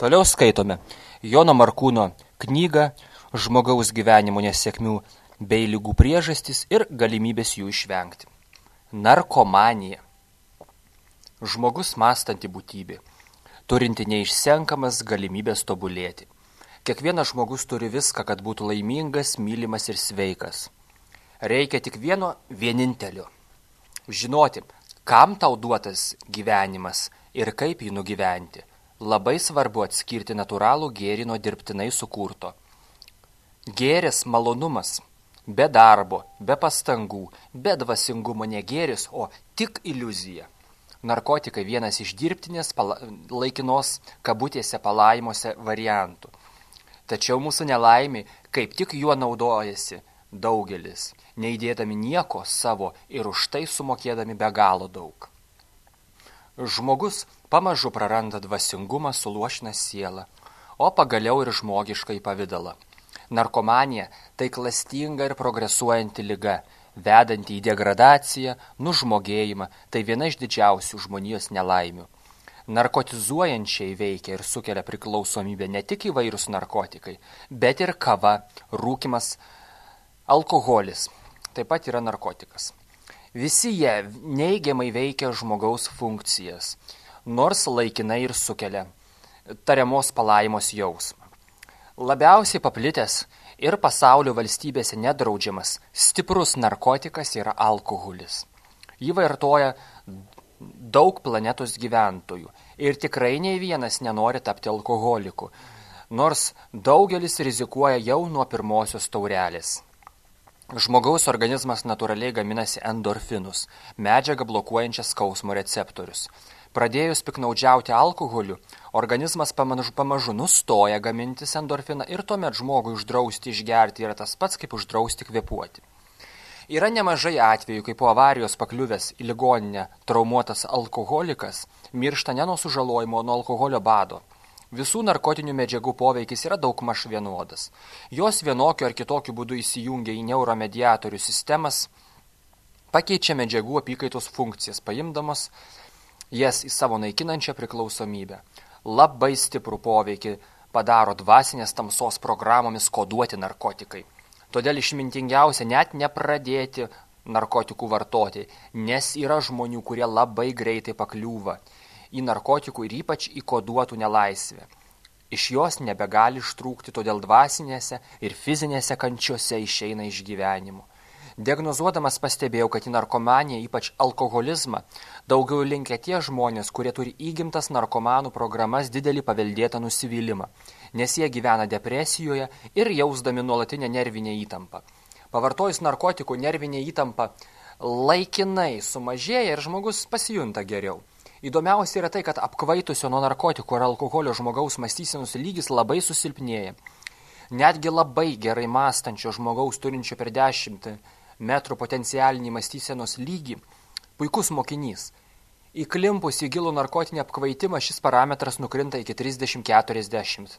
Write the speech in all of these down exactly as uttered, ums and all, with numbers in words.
Toliau skaitome Jono Markūno knygą Žmogaus gyvenimo nesėkmių bei ligų priežastys ir galimybės jų išvengti. Narkomanija. Žmogus mąstanti būtybė, turinti neišsenkamas galimybės tobulėti. Kiekvienas žmogus turi viską, kad būtų laimingas, mylimas ir sveikas. Reikia tik vieno vienintelio. Žinoti, kam tau duotas gyvenimas ir kaip jį nugyventi. Labai svarbu atskirti natūralų gėrį nuo dirbtinai sukurto. Gėris malonumas, be darbo, be pastangų, be dvasingumo ne gėris, o tik iliuzija. Narkotikai vienas iš dirbtinės pala, laikinos kabutėse palaimuose variantų. Tačiau mūsų nelaimė, kaip tik juo naudojasi daugelis, neįdėdami nieko savo ir už tai sumokėdami be galo daug. Žmogus pamažu praranda dvasingumą, suluošina sielą, o pagaliau ir žmogiškai pavidalą. Narkomanija tai klastinga ir progresuojanti liga, vedanti į degradaciją, nužmogėjimą, tai viena iš didžiausių žmonijos nelaimių. Narkotizuojančiai veikia ir sukelia priklausomybę ne tik įvairūs narkotikai, bet ir kava, rūkymas, alkoholis. Taip pat yra narkotikas. Visi jie neigiamai veikia žmogaus funkcijas, nors laikinai ir sukelia tariamos palaimos jausmą. Labiausiai paplitęs ir pasaulio valstybėse nedraudžiamas stiprus narkotikas yra alkoholis. Jį vartoja daug planetos gyventojų ir tikrai nei vienas nenori tapti alkoholiku, nors daugelis rizikuoja jau nuo pirmosios taurelės. Žmogaus organizmas natūraliai gaminasi endorfinus, medžiagą blokuojančią skausmo receptorius. Pradėjus piknaudžiauti alkoholiu, organizmas pamažu, pamažu nustoja gamintis endorfiną ir tuomet žmogui uždrausti išgerti yra tas pats, kaip uždrausti kvėpuoti. Yra nemažai atvejų, kai po avarijos pakliuvęs į ligoninę traumuotas alkoholikas miršta ne nuo sužalojimo, o nuo alkoholio bado. Visų narkotinių medžiagų poveikis yra daugmaž vienodas. Jos vienokiu ar kitokiu būdu įsijungia į neuromediatorių sistemas, pakeičia medžiagų apykaitos funkcijas, paimdamos jas į savo naikinančią priklausomybę. Labai stiprų poveikį padaro dvasinės tamsos programomis koduoti narkotikai. Todėl išmintingiausia net nepradėti narkotikų vartoti, nes yra žmonių, kurie labai greitai pakliūva į narkotikų ir ypač į koduotų nelaisvę. Iš jos nebegali ištrūkti, todėl dvasinėse ir fizinėse kančiose išeina iš gyvenimo. Diagnozuodamas pastebėjau, kad į narkomaniją, ypač alkoholizmą, daugiau linkę tie žmonės, kurie turi įgimtas narkomanų programas didelį paveldėtą nusivylimą, nes jie gyvena depresijoje ir jausdami nuolatinę nervinę įtampą. Pavartojus narkotikų nervinė įtampa laikinai sumažėja ir žmogus pasijunta geriau. Įdomiausia yra tai, kad apkvaitusio nuo narkotikų ar alkoholio žmogaus mąstysenos lygis labai susilpnėja. Netgi labai gerai mąstančio žmogaus turinčio per dešimt metrų potencialinį mąstysenos lygį, puikus mokinys. Įklimpus į gilų narkotinį apkvaitimą šis parametras nukrinta iki trisdešimt keturiasdešimt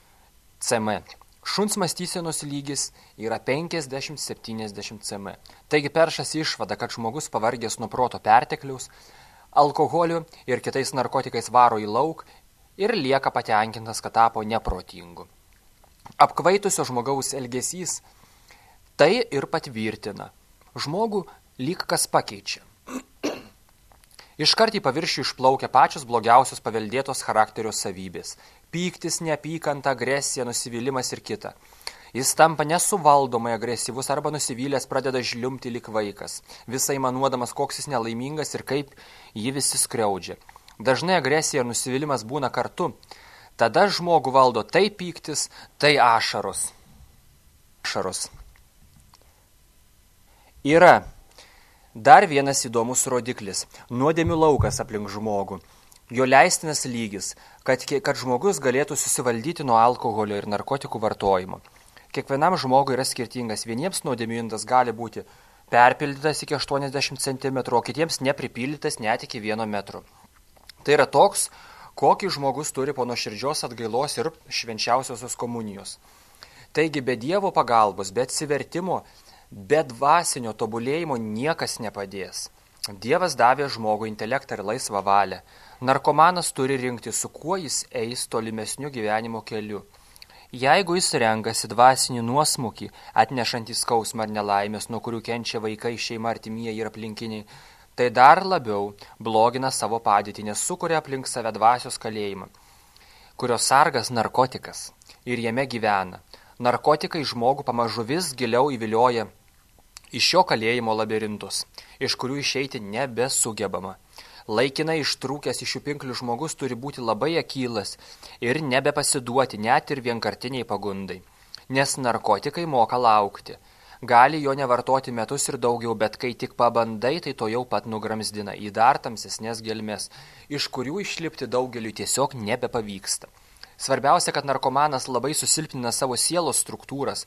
cm. Šuns mąstysenos lygis yra penkiasdešimt septyniasdešimt cm. Taigi peršas išvada, kad žmogus pavargęs nuo proto pertekliaus, alkoholiu ir kitais narkotikais varo į lauk ir lieka patenkintas, kad tapo neprotingu. Apkvaitusio žmogaus elgesys tai ir patvirtina. Žmogų lyg kas pakeičia. Iškart į paviršių išplaukia pačios blogiausios paveldėtos charakterio savybės. Pyktis, neapykanta, agresija, nusivylimas ir kita. Jis tampa nesuvaldomai agresyvus arba nusivylęs pradeda žliumbti lyg vaikas, visai manuodamas, koks jis nelaimingas ir kaip jį visi skriaudžia. Dažnai agresija ir nusivylimas būna kartu. Tada žmogų valdo tai pyktis, tai ašaros. Ašaros. Yra dar vienas įdomus rodiklis – nuodėmių laukas aplink žmogų. Jo leistinas lygis, kad, kad žmogus galėtų susivaldyti nuo alkoholio ir narkotikų vartojimo. Kiekvienam žmogui yra skirtingas. Vieniems nuodėmių indas gali būti perpildytas iki aštuoniasdešimt centimetrų, o kitiems nepripildytas net iki vieno metro. Tai yra toks, kokį žmogus turi po nuoširdžios atgailos ir švenčiausiosios komunijos. Taigi be Dievo pagalbos, be atsivertimo, be dvasinio tobulėjimo niekas nepadės. Dievas davė žmogui intelektą ir laisvą valią. Narkomanas turi rinkti, su kuo jis eis tolimesniu gyvenimo keliu. Jeigu jis renkasi dvasinį nuosmukį, atnešantį skausmą ar nelaimės, nuo kurių kenčia vaikai, šeima, artimieji ir aplinkiniai, tai dar labiau blogina savo padėtį, nes sukuria aplink save dvasios kalėjimą, kurios sargas narkotikas ir jame gyvena. Narkotikai žmogų pamažu vis giliau įvilioja iš šio kalėjimo labirintus, iš kurių išeiti nebesugebama. Laikinai ištrūkęs iš šių pinklių žmogus turi būti labai akylas ir nebepasiduoti net ir vienkartiniai pagundai, nes narkotikai moka laukti. Gali jo nevartoti metus ir daugiau, bet kai tik pabandai, tai to jau pat nugramzdina į dar tamsesnės gelmes, iš kurių išlipti daugeliui tiesiog nebepavyksta. Svarbiausia, kad narkomanas labai susilpnina savo sielos struktūras,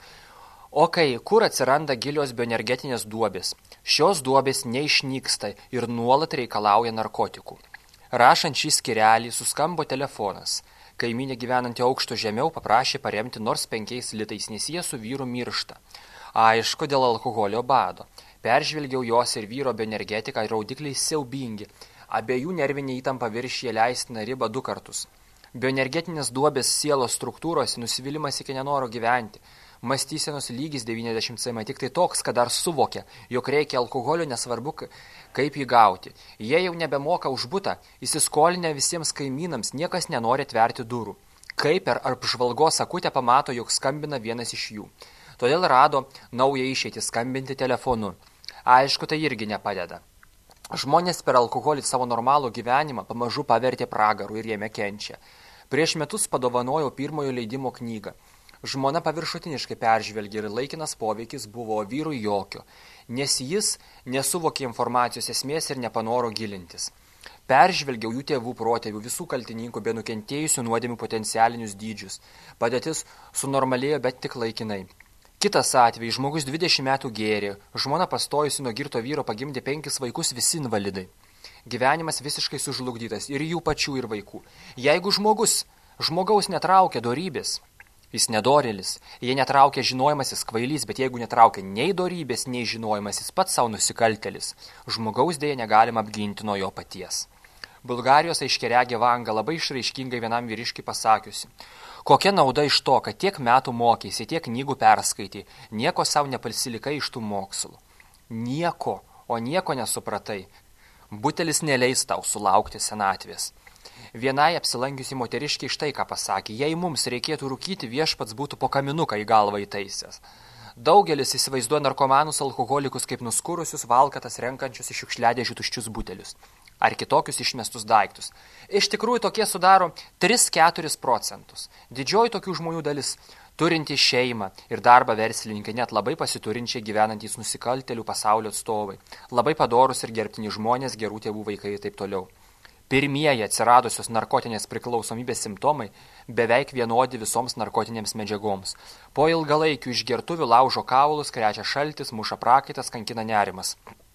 o kai kur atsiranda gilios bioenergetinės duobės. Šios duobės neišnyksta ir nuolat reikalauja narkotikų. Rašant šį skyrelį suskambo telefonas. Kaimynė gyvenanti aukšto žemiau paprašė paremti nors penkiais litais, nes jie su vyru miršta. Aišku, dėl alkoholio bado. Peržvelgiau jos ir vyro bioenergetiką ir raudikliai siaubingi. Abiejų nervinė įtampa viršyje leistiną ribą du kartus. Bioenergetinės duobės sielos struktūros nusivylimas iki nenoro gyventi. Mąstysenos lygis devyniasdešimt cm, tik tai toks, kad dar suvokia, jog reikia alkoholio, nesvarbu, kaip jį gauti. Jie jau nebemoka už butą, įsiskolinę visiems kaimynams, niekas nenori atverti durų. Kaip per apžvalgos akutę pamato, jog skambina vienas iš jų. Todėl rado naują išeitį skambinti telefonu. Aišku, tai irgi nepadeda. Žmonės per alkoholį savo normalų gyvenimą pamažu pavertė pragaru ir jame kenčia. Prieš metus padovanojau pirmojo leidimo knygą. Žmona paviršutiniškai peržvelgė ir laikinas poveikis buvo vyrui jokio, nes jis nesuvokė informacijos esmės ir nepanoro gilintis. Peržvelgiau jų tėvų, protėvių, visų kaltininkų bei nukentėjusių nuodėmių potencialinius dydžius. Padėtis sunormalėjo, bet tik laikinai. Kitas atvejis, žmogus dvidešimt metų gėrė, žmona pastojusi nuo girto vyro pagimdė penkis vaikus, visi invalidai. Gyvenimas visiškai sužlugdytas ir jų pačių ir vaikų. Jeigu žmogus, žmogaus netraukia dorybės, jis nedorėlis, jei netraukia žinojimasis kvailys, bet jeigu netraukia nei dorybės, nei žinojimasis pats savo nusikaltelis, žmogaus dėja negalima apginti nuo jo paties. Bulgarijos aiškiaregė Vanga labai išraiškingai vienam vyriškiui pasakiusi, kokia nauda iš to, kad tiek metų mokeisi, tiek knygų perskaitai, nieko savo nepasilikai iš tų mokslų. Nieko, o nieko nesupratai. Butelis neleis tau sulaukti senatvės. Vienai apsilankiusi moteriškiai štai ką pasakė, jei mums reikėtų rūkyti, viešpats būtų po kaminuką į galvą įtaisęs. Daugelis įsivaizduoja narkomanus alkoholikus kaip nuskurusius valkatas renkančius iš šiukšliadėžių tuščius butelius ar kitokius išmestus daiktus. Iš tikrųjų tokie sudaro tris keturis procentus. Didžioji tokių žmonių dalis turinti šeimą ir darbą verslininkai, net labai pasiturinčiai gyvenantys nusikaltelių pasaulio atstovai, labai padorus ir gerbtini žmonės, gerų tėvų vaikai ir taip toliau. Pirmieji atsiradusios narkotinės priklausomybės simptomai beveik vienodi visoms narkotinėms medžiagoms. Po ilgalaikių išgertuvių laužo kaulus, krečia šaltis, muša prakaitas, kankina nerimas.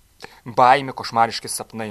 Baimė, košmariški sapnai.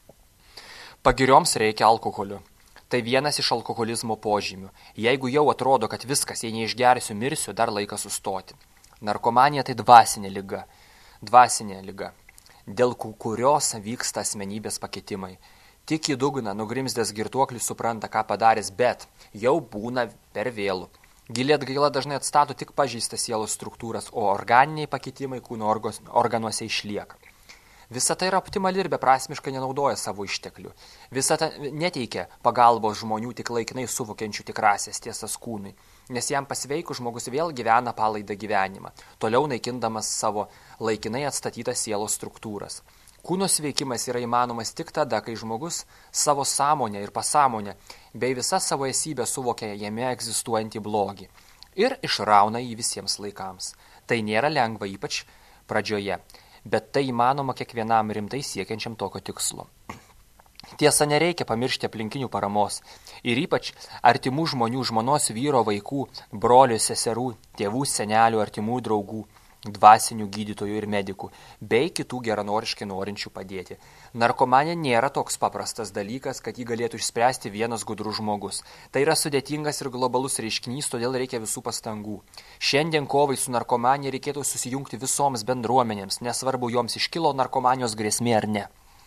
Pagirioms reikia alkoholio. Tai vienas iš alkoholizmo požymių. Jeigu jau atrodo, kad viskas, jei neišgersiu, mirsiu, dar laikas sustoti. Narkomanija tai dvasinė liga. Dvasinė liga, dėl kurios vyksta asmenybės pakitimai. Tik į dugną nugrimzdęs girtuoklis supranta, ką padaręs, bet jau būna per vėlų. Gili atgaila dažnai atstato tik pažeistas sielos struktūras, o organiniai pakitimai kūno organuose išlieka. Visa tai yra optimali ir beprasmiškai nenaudoja savo išteklių. Visa tai neteikia pagalbos žmonių tik laikinai suvokiančių tikrasias tiesas kūnui, nes jam pasveikus žmogus vėl gyvena palaidą gyvenimą, toliau naikindamas savo laikinai atstatytas sielos struktūras. Kūno sveikimas yra įmanomas tik tada, kai žmogus savo sąmonę ir pasąmonę bei visą savo esybę suvokia jame egzistuojantį blogį ir išrauna jį visiems laikams. Tai nėra lengva, ypač pradžioje, bet tai įmanoma kiekvienam rimtai siekiančiam tokio tikslo. Tiesa, nereikia pamiršti aplinkinių paramos ir ypač artimų žmonių, žmonos, vyro, vaikų, brolių, seserų, tėvų, senelių, artimų draugų, dvasinių gydytojų ir medikų, bei kitų geranoriškai norinčių padėti. Narkomanija nėra toks paprastas dalykas, kad jį galėtų išspręsti vienas gudrus žmogus. Tai yra sudėtingas ir globalus reiškinys, todėl reikia visų pastangų. Šiandien kovai su narkomanija reikėtų susijungti visoms bendruomenėms, nesvarbu joms iškilo narkomanijos grėsmė ar ne.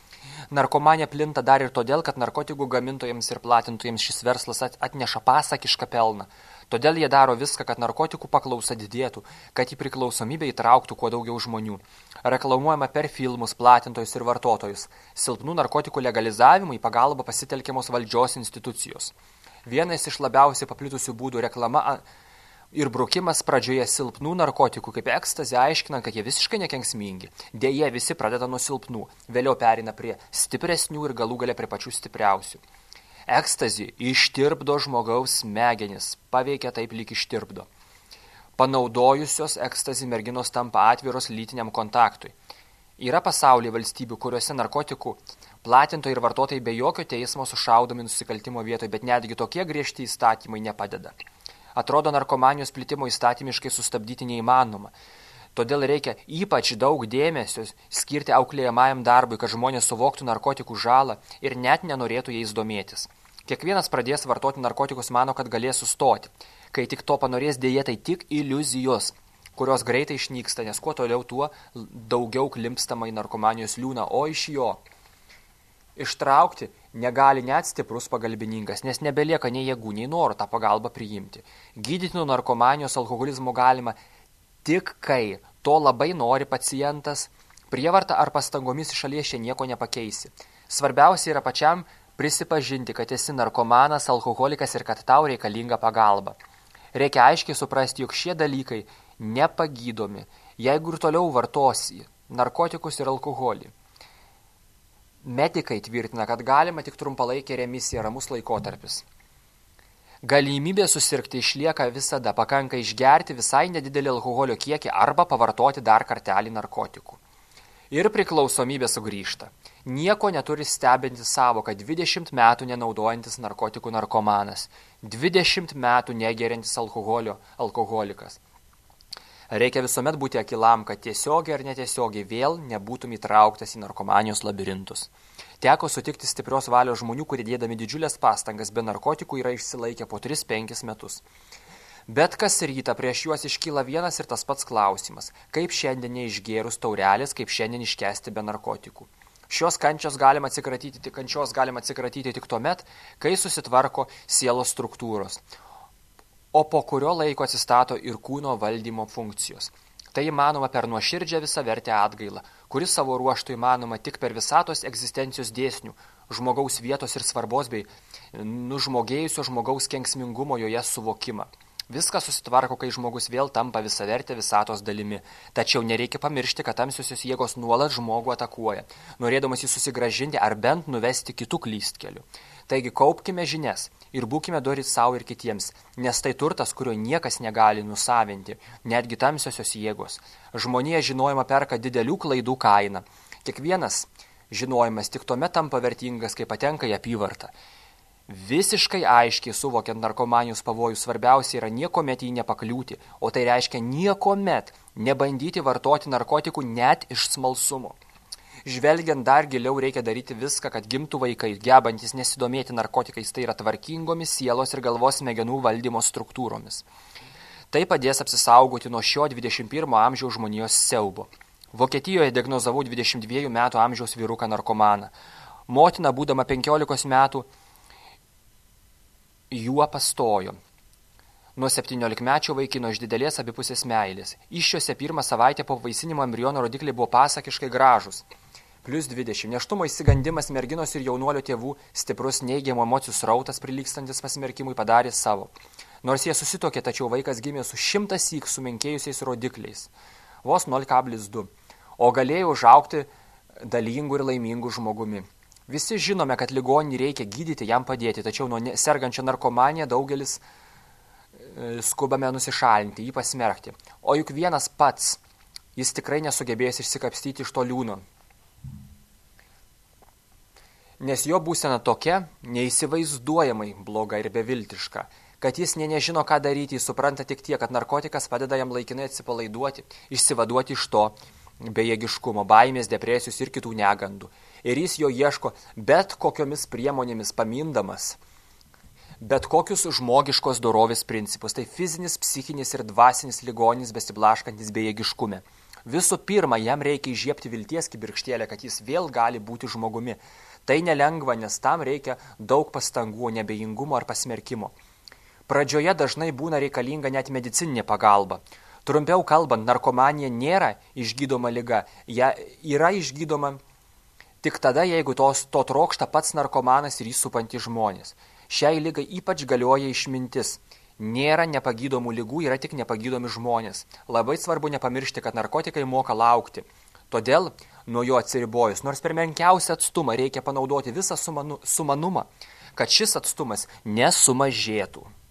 Narkomanija plinta dar ir todėl, kad narkotikų gamintojams ir platintojams šis verslas atneša pasakišką pelną. Todėl jie daro viską, kad narkotikų paklausa didėtų, kad į priklausomybę įtrauktų kuo daugiau žmonių. Reklamuojama per filmus, platintojus ir vartotojus. Silpnų narkotikų legalizavimui pagalba pasitelkiamos valdžios institucijos. Vienas iš labiausiai paplitusių būdų reklama ir brukimas pradžioje silpnų narkotikų kaip ekstazė, aiškinant, kad jie visiškai nekenksmingi. Deja, visi pradeda nuo silpnų, vėliau pereina prie stipresnių ir galų gale prie pačių stipriausių. Ekstazė ištirpdo žmogaus smegenis, paveikia taip lyg ištirpdo. Panaudojusios ekstazį merginos tampa atviros lytiniam kontaktui. Yra pasaulyje valstybių, kuriuose narkotikų platintojai ir vartotojai be jokio teismo sušaudomi nusikaltimo vietoje, bet netgi tokie griežti įstatymai nepadeda. Atrodo, narkomanijos plitimo įstatymiškai sustabdyti neįmanoma. Todėl reikia ypač daug dėmesio skirti auklėjamajam darbui, kad žmonės suvoktų narkotikų žalą ir net nenorėtų jais domėtis. Kiekvienas pradės vartoti narkotikus mano, kad galės sustoti. Kai tik to panorės, dėja, tai tik iliuzijos, kurios greitai išnyksta, nes kuo toliau, tuo daugiau klimpstama į narkomanijos liūną, o iš jo ištraukti negali net stiprus pagalbininkas, nes nebelieka nei jėgų, nei noro tą pagalbą priimti. Gydyti nuo narkomanijos alkoholizmo galima tik kai to labai nori pacientas, prievarta ar pastangomis iš šalies čia nieko nepakeisi. Svarbiausia yra pačiam prisipažinti, kad esi narkomanas, alkoholikas ir kad tau reikalinga pagalba. Reikia aiškiai suprasti, jog šie dalykai nepagydomi, jeigu ir toliau vartosi narkotikus ir alkoholį. Medikai tvirtina, kad galima tik trumpalaikė remisija, ramus laikotarpis. Galimybė susirgti išlieka visada, pakanka išgerti visai nedidelį alkoholio kiekį arba pavartoti dar kartelį narkotikų. Ir priklausomybė sugrįžta. Nieko neturi stebinti savoką dvidešimt metų nenaudojantis narkotikų narkomanas, dvidešimt metų negeriantis alkoholio alkoholikas. Reikia visuomet būti akilam, kad tiesiogiai ar netiesiogiai vėl nebūtum įtrauktas į narkomanijos labirintus. Teko sutikti stiprios valios žmonių, kurie dėdami didžiulės pastangas be narkotikų yra išsilaikę po tris penkis metus. Bet kas rytą prieš juos iškyla vienas ir tas pats klausimas, kaip šiandien neišgėrus taurelės, kaip šiandien iškesti be narkotikų. Šios kančios galima atsikratyti, tik kančios galima atsikratyti tik tuomet, kai susitvarko sielos struktūros, o po kurio laiko atsistato ir kūno valdymo funkcijos. Tai įmanoma per nuoširdžią visavertę atgailą, kuris savo ruožtų įmanoma tik per visatos egzistencijos dėsnių, žmogaus vietos ir svarbos bei nužmogėjusio žmogaus kenksmingumo joje suvokimą. Viskas susitvarko, kai žmogus vėl tampa visavertė visatos dalimi. Tačiau nereikia pamiršti, kad tamsiosios jėgos nuolat žmogų atakuoja, norėdamas jį susigrąžinti ar bent nuvesti kitų klystkelių. Taigi kaupkime žinias ir būkime dori savo ir kitiems, nes tai turtas, kurio niekas negali nusavinti, netgi tamsiosios jėgos. Žmonija žinojimą perka didelių klaidų kainą. Kiekvienas žinojimas tik tuomet tampa vertingas, kai patenka į apyvartą. Visiškai aiškiai suvokiant narkomanijos pavojų, svarbiausia yra niekomet jį nepakliūti, o tai reiškia niekomet nebandyti vartoti narkotikų net iš smalsumo. Žvelgiant dar giliau, reikia daryti viską, kad gimtų vaikai, gebantis nesidomėti narkotikais, tai yra tvarkingomis sielos ir galvos smegenų valdymo struktūromis. Tai padės apsisaugoti nuo šio dvidešimt pirmo amžiaus žmonijos siaubo. Vokietijoje diagnozavau dvidešimt dviejų metų amžiaus vyruką narkomaną. Motina, būdama penkiolikos metų, juo pastojo. Nuo septyniolikmečio vaikino iš didelės abipusės meilės. Iššiose pirmą savaitę po vaisinimo embriono rodikliai buvo pasakiškai gražus. Plius dvidešimt. Neštumo įsigandimas merginos ir jaunuolio tėvų, stiprus neigiamų emocijų srautas prilygstantis pasmerkimui padarė savo. Nors jie susitokė, tačiau vaikas gimė su šimtąsyk sumenkėjusiais rodikliais. Vos nol kablis du. O galėjo užaugti dalingų ir laimingų žmogumi. Visi žinome, kad ligonį reikia gydyti, jam padėti, tačiau nuo sergančio narkomaniją daugelis e, skubame nusišalinti, jį pasmerkti. O juk vienas pats, jis tikrai nesugebės išsikapstyti iš to liūno. Nes jo būsena tokia, neįsivaizduojamai bloga ir beviltiška, kad jis nė nežino, ką daryti, jis supranta tik tiek, kad narkotikas padeda jam laikinai atsipalaiduoti, išsivaduoti iš to bejėgiškumo, baimės, depresijos ir kitų negandų. Ir jis jo ieško bet kokiomis priemonėmis pamindamas, bet kokius žmogiškos dorovės principus. Tai fizinis, psichinis ir dvasinis ligonis besiblaškantis bejėgiškume. Visų pirma, jam reikia įžiebti vilties kibirkštėlę, kad jis vėl gali būti žmogumi. Tai nelengva, nes tam reikia daug pastangų, nebejingumo ar pasmerkimo. Pradžioje dažnai būna reikalinga net medicininė pagalba. Trumpiau kalbant, narkomanija nėra išgydoma liga, ją yra išgydoma tik tada, jeigu tos, to trokšta pats narkomanas ir jį supantys žmonės. Šiai ligai ypač galioja išmintis. Nėra nepagydomų ligų, yra tik nepagydomi žmonės. Labai svarbu nepamiršti, kad narkotikai moka laukti. Todėl nuo jo atsiribojus, nors per menkiausią atstumą reikia panaudoti visą sumanu, sumanumą, kad šis atstumas nesumažėtų.